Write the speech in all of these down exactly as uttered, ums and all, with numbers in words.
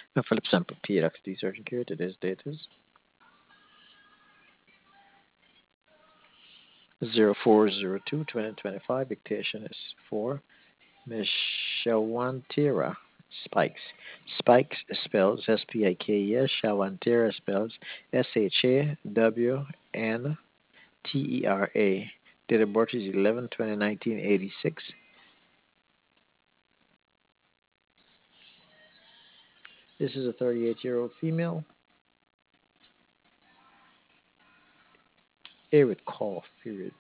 Now, Philip Sample, P X D Surgeon here. Today's date is zero four zero two twenty twenty-five. Dictation is for Miss Shawantira Spikes. Spikes spells S P I K E S. Shawantira spells S H A W N T E R A. Date of birth is eleven twenty nineteen eighty-six. This is a thirty-eight year old female. Arid cough, period.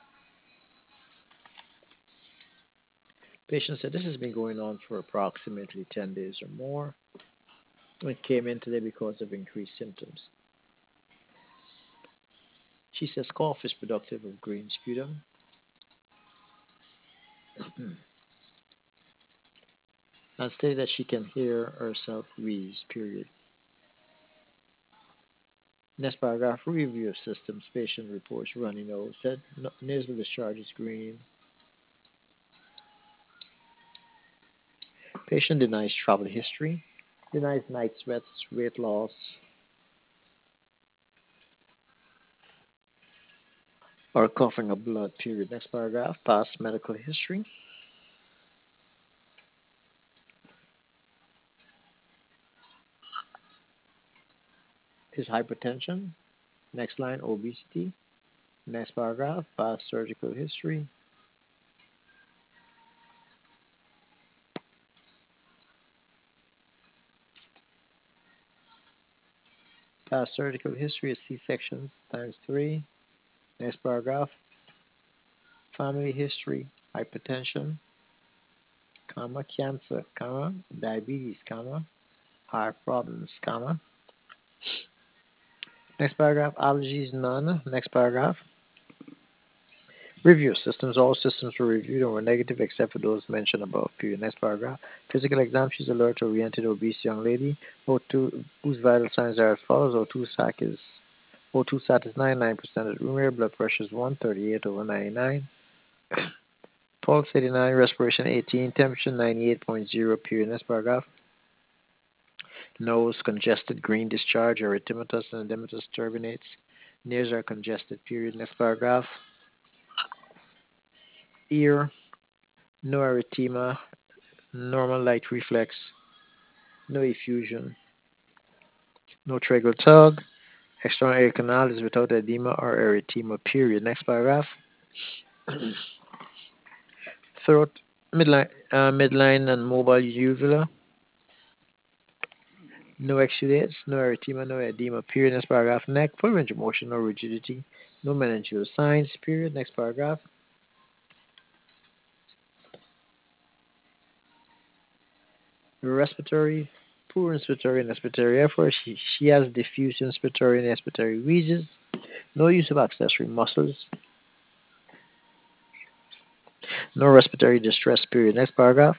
Patient said this has been going on for approximately ten days or more. It came in today because of increased symptoms. She says cough is productive of green sputum. And stated that she can hear herself wheeze, period. Next paragraph, review of systems. Patient reports runny nose. Said no, nasal discharge is green. Patient denies travel history. Denies night sweats, weight loss, or coughing up blood, period. Next paragraph, past medical history. Is hypertension. Next line, obesity. Next paragraph, past surgical history. Past surgical history is C-sections times three. Next paragraph, family history, hypertension, comma, cancer, comma, diabetes, comma, heart problems, comma. Next paragraph, allergies, none. Next paragraph, review systems. All systems were reviewed and were negative except for those mentioned above. Period. Next paragraph, physical exam. She's alert, oriented, obese young lady O two, whose vital signs are as follows. O two sac is O two sat is ninety-nine percent at room air. Blood pressure is one thirty-eight over ninety-nine. Pulse eighty-nine, respiration eighteen, temperature ninety-eight point zero. Period. Next paragraph. Nose congested, green discharge, erythematous and edematous turbinates. Ears are congested. Period. Next paragraph. Ear, no erythema, normal light reflex, no effusion, no tracheal tug. External air canal is without edema or erythema. Period. Next paragraph. Throat, midline, uh, midline and mobile uvula. No exudates, no erythema, no edema. Period. Next paragraph. Neck, full range of motion, no rigidity, no meningeal signs. Period. Next paragraph. Respiratory, poor inspiratory and expiratory effort. She, she has diffuse inspiratory and expiratory wheezes. No use of accessory muscles. No respiratory distress. Period. Next paragraph.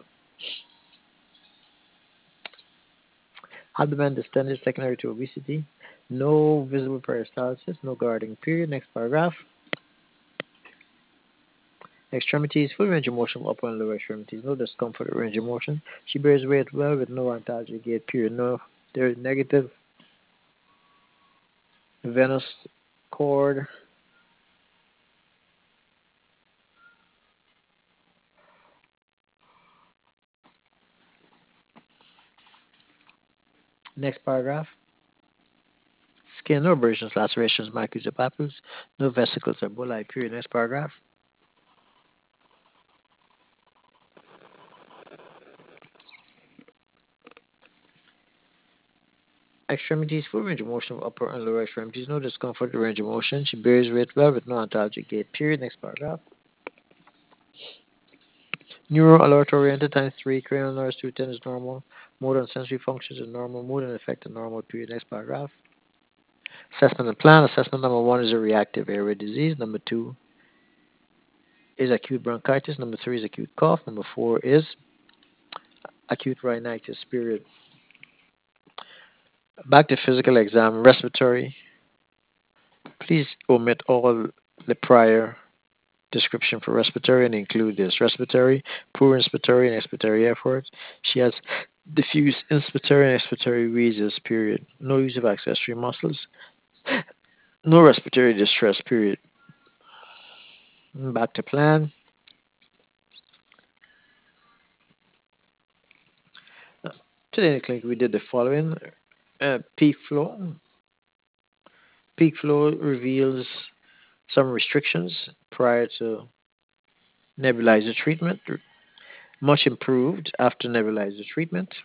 Abdomen distended secondary to obesity. No visible peristalsis. No guarding. Period. Next paragraph. Extremities, full range of motion of upper and lower extremities, no discomfort or range of motion. She bears weight well with no antalgic gait, period. No, there is negative venous cord. Next paragraph. Skin, no abrasions, lacerations, markings, or papules, no vesicles or bullae, period. Next paragraph. Extremities, full range of motion of upper and lower extremities, no discomfort or range of motion. She bears weight well with no antalgic gait, period. Next paragraph. Neuro alert oriented times three, cranial nerves two ten is normal. Motor and sensory functions are normal. Mood and effect are normal, period. Next paragraph. Assessment and plan. Assessment number one is a reactive airway disease. Number two is acute bronchitis. Number three is acute cough. Number four is acute rhinitis. Period. Back to physical exam. Respiratory. Please omit all the prior description for respiratory and include this: respiratory, poor inspiratory, and expiratory effort. She has Diffuse inspiratory and expiratory wheezes, period. No use of accessory muscles. No respiratory distress, period. Back to plan. Uh, Today in the clinic, we did the following. Uh, peak flow. Peak flow reveals some restrictions prior to nebulizer treatment. Much improved after nebulizer treatment.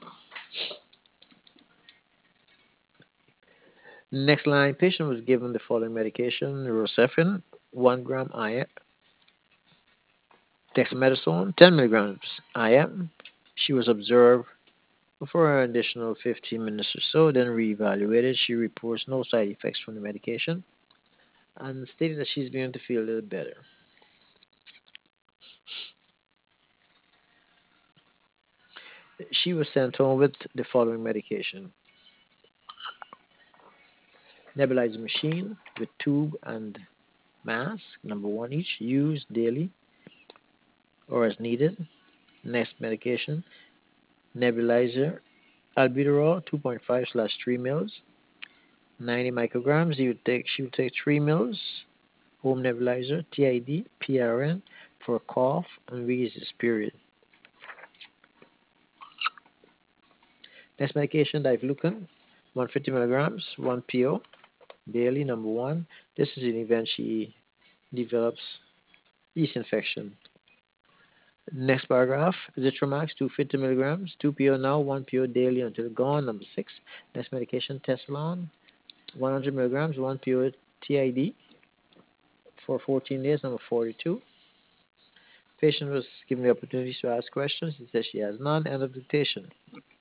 Next line, patient was given the following medication: Rosefin, one gram I M, dexamethasone, ten milligrams I M. She was observed for an additional fifteen minutes or so, then reevaluated. She reports no side effects from the medication and stated that she's beginning to feel a little better. She was sent home with the following medication: nebulizer machine with tube and mask, number one each, used daily or as needed. Next medication, nebulizer albuterol two point five slash three mils, ninety micrograms. You would take she would take three mils. Home nebulizer, T I D, P R N for cough and wheezes. Period. Next medication, diflucan, one hundred fifty milligrams, one P O daily. Number one. This is in the event she develops yeast infection. Next paragraph, Zitromax, two hundred fifty milligrams, two P O now, one P O daily until gone. Number six. Next medication, Tessalon, one hundred milligrams, one P O T I D for fourteen days. Number forty-two. Patient was given the opportunity to ask questions. He says she has none. End of dictation.